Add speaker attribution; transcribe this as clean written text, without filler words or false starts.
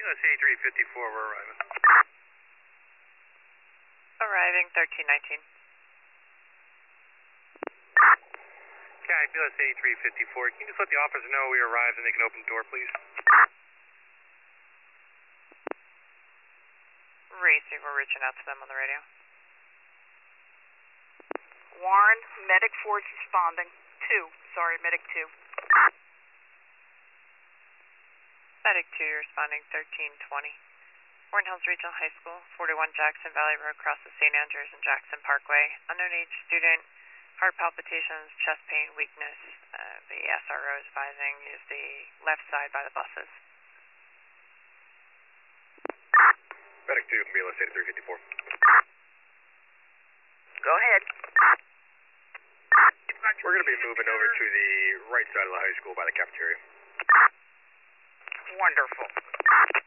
Speaker 1: 8354, we're arriving.
Speaker 2: Arriving 1319.
Speaker 1: Okay, BLS 8354. Can you just let the officer know we arrived and they can open the door, please?
Speaker 2: Receive, we're reaching out to them on the radio.
Speaker 3: Warren, Medic 4 is responding. Medic 2.
Speaker 2: Medic 2 responding 1320. Warren Hills Regional High School, 41 Jackson Valley Road, crosses St. Andrews and Jackson Parkway. Unknown age student, heart palpitations, chest pain, weakness. The SRO is advising use the left side by the buses.
Speaker 1: Medic 2, BLS 8354.
Speaker 3: Go ahead.
Speaker 1: We're going to be moving over to the right side of the high school by the cafeteria.
Speaker 3: Wonderful.